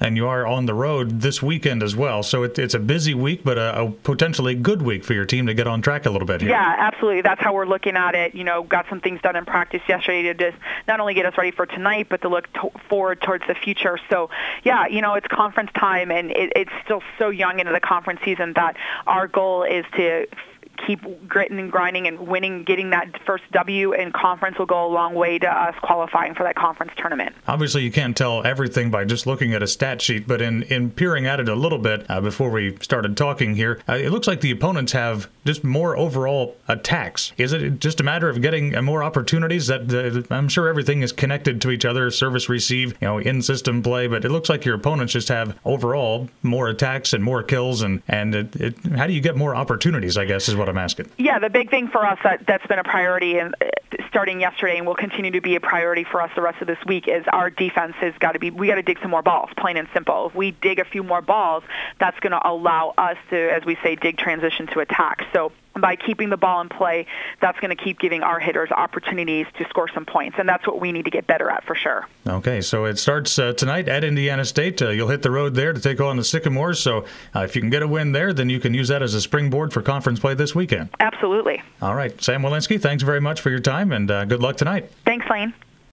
and you are on the road this weekend as well. So it's a busy week, but a potentially good week for your team to get on track a little bit here. Yeah, absolutely. That's how we're looking at it. Got some things done in practice yesterday to just not only get us ready for tonight, but to look forward towards the future. So, yeah, it's conference time, and it's still so young into the conference season that our goal is to keep gritting and grinding and winning, getting that first W in conference will go a long way to us qualifying for that conference tournament. Obviously, you can't tell everything by just looking at a stat sheet, but in peering at it a little bit before we started talking here, it looks like the opponents have just more overall attacks. Is it just a matter of getting more opportunities? That I'm sure everything is connected to each other, service, receive, in-system play, but it looks like your opponents just have overall more attacks and more kills, and how do you get more opportunities, I guess, is what I'm asking. Yeah, the big thing for us that's been a priority and starting yesterday and will continue to be a priority for us the rest of this week is our defense has got to be, we got to dig some more balls, plain and simple. If we dig a few more balls, that's going to allow us to, as we say, dig transition to attack. So by keeping the ball in play, that's going to keep giving our hitters opportunities to score some points, and that's what we need to get better at for sure. Okay, so it starts tonight at Indiana State. You'll hit the road there to take on the Sycamores, so if you can get a win there, then you can use that as a springboard for conference play this weekend. Absolutely. All right, Sam Walensky, thanks very much for your time, and good luck tonight. Thanks, Lane.